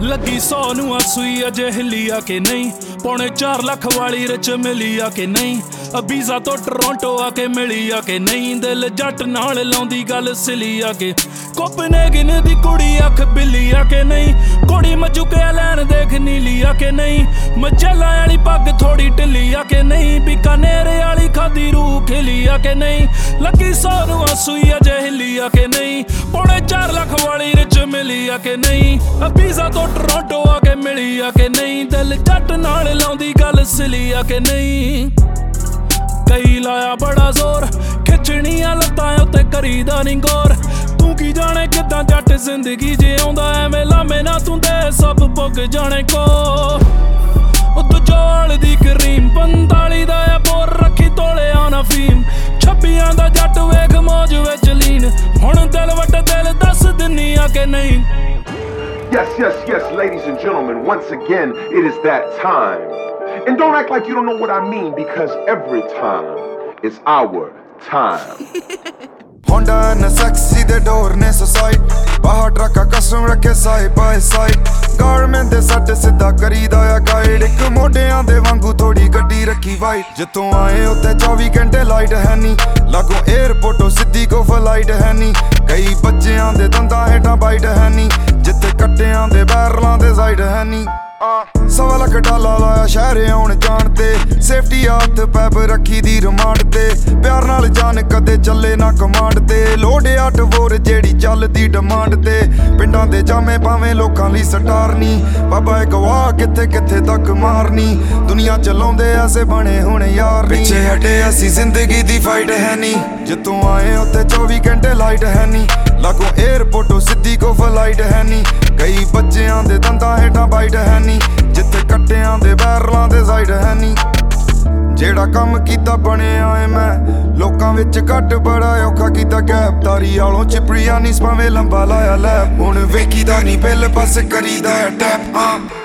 ਲੱਗੀ 100 ਨੂੰ ਸੂਈ ਅਜੇ ਹਿੱਲੀ ਆ ਕਿ ਨਹੀਂ ਪੌਣੇ 4 ਲੱਖ ਵਾਲੀ ਰਿਚ ਮਿਲੀ ਆ ਕਿ ਨਹੀਂ ਵੀਜ਼ਾ ਤੋਂ ਟੋਰਾਂਟੋ ਆ ਕੇ ਮਿਲੀ ਆ ਕਿ ਨਹੀਂ ਦਿਲ ਜੱਟ ਨਾਲ ਲਾਉਂਦੀ ਗੱਲ ਸਿਲੀ ਆ ਕਿ ਕੋਪਨਹੈਗਨ ਦੀ ਕੁੜੀ ਅੱਖ ਬਿੱਲੀ ਆ ਕਿ ਨਹੀਂ ਕੁੜੀ ਮਜੂਕੇ ਲੈਣ ਦੇਖ ਨੀਲੀ ਆ ਕਿ ਨਹੀਂ ਮਚਲਾ ਵਾਲੀ ਪੱਗ ਥੋੜੀ ਢਿੱਲੀ ਆ ਕਿ ਨਹੀਂ ਬੀਕਾਨੇਰ ਵਾਲੀ ਖਾਦੀ ਰੂਹ ਖਿਲੀ ਆ ਕਿ ਨਹੀਂ ਲੱਗੀ 100 ਨੂੰ ਸੂਈ ਅਜੇ ਹਿੱਲੀ ਆ ਕਿ ਨਹੀਂ ਪੌਣੇ 4 ਲੱਖ ਵਾਲੀ ਰਿਚ ਮਿਲੀ ਆ ਕਿ ਨਹੀਂ ਵੀਜ਼ਾ ਤੋਂ ਟੋਰਾਂਟੋ ਆ ਕੇ ਮਿਲੀ ਆ ਕਿ ਨਹੀਂ ਦਿਲ ਜੱਟ ਨਾਲ ਲਾਉਂਦੀ ਗੱਲ ਸਿਲੀ ਆ ਕਿ ਨਹੀਂ ਕਈ ਲਾਇਆ ਬੜਾ ਜ਼ੋਰ ਖਿੱਚਣੀਆਂ ਲੱਤਾਂ ਉੱਤੇ ਕਰੀਦਾ ਨੀ ਗੌਰ ਤੂੰ ਕੀ ਜਾਣੇ ਕਿੱਦਾਂ ਜੱਟ ਜ਼ਿੰਦਗੀ ਜਿਉਂਦਾ ਐਵੇਂ ਲਾਮੇ ਨਾ ਤੂੰ ਦੇ ਸਭ ਪੁੱਗ ਜਾਣੇ ਕੋ ਉਹ ਦਜੋਲ ਦੀ ਕਰੀਮ 45 ਦਾ ਆ ਬੋਰ ਰੱਖੀ ਤੋਲਿਆ ਨਾ ਫੀਮ 26 ਦਾ ਜੱਟ ਵੇਖ ਮੌਜ ਵਿੱਚ ਲੀਨ ਹੁਣ ਦਿਲ ਵੱਟ ਦਿਲ ਦੱਸ ਦਿੰਨੀ ਆ ਕਿ ਨਹੀਂ Yes, yes, yes, ladies and gentlemen, once again, it is that time. And don't act like you don't know what I mean, because every time is our time. Honda and a sexy, the door ne society. Bahar truck a custom rakhe side by side. Garment de sat ਸਿੱਧਾ ਕਰੀਦਾ ਆ guide ਇੱਕ ਮੋਢਿਆਂ ਦੇ ਵਾਂਗੂ ਥੋੜੀ ਗੱਡੀ ਰੱਖੀ ਵਾਈਟ ਜਿੱਥੋਂ ਆਏ ਉੱਤੇ 24 ਘੰਟੇ ਲਾਈਟ ਹੈ ਨੀ ਲਾਗੋਂ 에어ਪੋਰਟੋਂ ਸਿੱਧੀ ਕੋ ਫਲਾਈਟ ਹੈ ਨੀ ਕਈ ਬੱਚਿਆਂ ਦੇ ਦੰਦਾਂ ਹੇਠਾਂ ਬਾਈਟ ਹੈ ਨੀ ਜਿੱਥੇ ਕੱਟਿਆਂ ਦੇ ਬੈਰਲਾਂ ਦੇ ਸਾਈਡ ਹੈ ਨੀ $1.25 ਲੱਖ ਲਾਇਆ ਸ਼ਹਿਰ ਆਉਣ ਜਾਣ ਤੇ ਸੇਫਟੀ ਹੱਥ ਪੈਪ ਰੱਖੀ ਦੀ ਰਿਮਾਂਡ ਤੇ ਪਿਆਰ ਨਾਲ ਜਾਨ ਕਦੇ ਚੱਲੇ ਨਾ ਕਮਾਂਡ ਤੇ ਲੋੜਿਆ ਟਵੋਰ ਜਿਹੜੀ ਚੱਲਦੀ ਡਿਮਾਂਡ ਤੇ ਪਿੰਡਾਂ ਦੇ ਜਾਮੇ ਪਾਵੇਂ ਲੋਕਾਂ ਲਈ ਸਟਾਰ ਨੀ ਬਾਬਾ ਇਹ ਗਵਾਹ ਕਿੱਥੇ ਕਿੱਥੇ ਤੱਕ ਮਾਰਨੀ ਦੁਨੀਆ ਚਲਾਉਂਦੇ ਐਸੇ ਬਣੇ ਹੁਣ ਯਾਰ ਨੀ ਪਿੱਛੇ ਹਟੇ ਅਸੀਂ ਜ਼ਿੰਦਗੀ ਦੀ ਫਾਈਟ ਹੈ ਨੀ ਜਿੱਥੋਂ ਆਏ ਉੱਤੇ 24 ਘੰਟੇ ਲਾਈਟ ਹੈ ਨੀ ਲਾਗੋਂ 에어ਪੋਰਟੋਂ ਸਿੱਧੀ ਕੋ ਫਲਾਈਟ ਹੈ ਨੀ ਕਈ ਬੱਚਿਆਂ ਦੇ ਦੰਦਾਂ ਹੇਠਾਂ ਬਾਈਟ ਹੈ ਨੀ ਜਿੱਥੇ ਕੱਟਿਆਂ ਦੇ ਬੈਰਲਾਂ ਦੇ ਸਾਈਡ ਹੈ ਨੀ ਜਿਹੜਾ ਕੰਮ ਕੀਤਾ ਬਣਿਆ ਏ ਮੈਂ ਲੋਕਾਂ ਵਿੱਚ ਘੱਟ ਬੜਾ ਔਖਾ ਕੀਤਾ ਗੈਪ ਤਾਰੀ ਵਾਲੋਂ ਚਿਪੜੀਆਂ ਨੀ ਭਾਵੇਂ ਲੰਬਾ ਲਾਇਆ ਲੈ ਹੁਣ ਵੇਖੀਦਾ ਨੀ ਬਿੱਲ ਬਸ ਕਰੀਦਾ ਟੈਪ